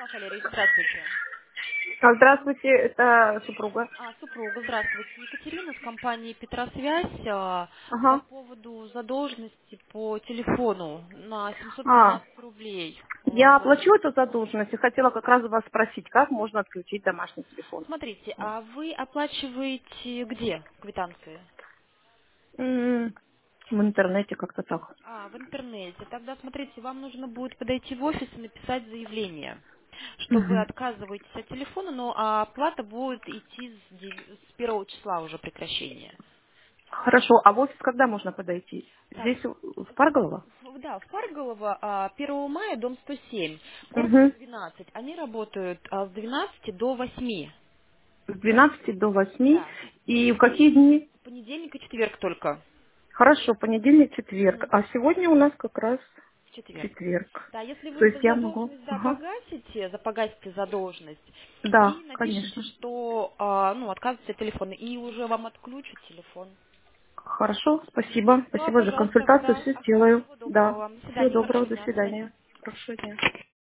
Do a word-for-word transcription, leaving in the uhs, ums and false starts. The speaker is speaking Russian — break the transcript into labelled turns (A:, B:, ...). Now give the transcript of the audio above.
A: Станислав Валерьевич, здравствуйте.
B: А, Здравствуйте, это супруга.
A: А, супруга, здравствуйте. Екатерина с компании Петросвязь а, по
B: Ага.
A: поводу задолженности по телефону на семьсот
B: А,
A: пятнадцать рублей.
B: я
A: Вот.
B: оплачу эту задолженность и хотела как раз у вас спросить, как можно отключить домашний телефон.
A: Смотрите, а вы оплачиваете где квитанции?
B: М, В интернете как-то так.
A: А, в интернете. Тогда, смотрите, вам нужно будет подойти в офис и написать заявление, что вы
B: Мгм.
A: отказываетесь от телефона, но а оплата будет идти с, дев- с первого числа уже прекращения.
B: Хорошо, а в офис когда можно подойти?
A: Так,
B: Здесь, в в Парголово?
A: В- Да, в Парголово а, первого мая, дом сто семь, корпус
B: Угу.
A: двенадцать. Они работают а, с двенадцати до восьми.
B: С двенадцати до восьми.
A: Да.
B: И в какие дни?
A: Понедельник и четверг только.
B: Хорошо, понедельник, четверг.
A: Мгм.
B: А сегодня у нас как раз
A: В четверг.
B: четверг.
A: Да, если
B: То
A: вы
B: есть я могу...
A: задолженность, да,
B: Ага.
A: погасите, запогасите задолженность,
B: Да,
A: и напишите,
B: конечно.
A: что, а, ну, отказываетесь от телефона, и уже вам отключат телефон.
B: Хорошо, спасибо.
A: Все,
B: Спасибо за
A: пожалуйста,
B: консультацию,
A: да.
B: все
A: Ага,
B: сделаю.
A: всего
B: Да.
A: доброго вам. До
B: Всего
A: свидания,
B: доброго,
A: хорошего
B: до
A: дня. До свидания.
B: свидания. Хорошего дня.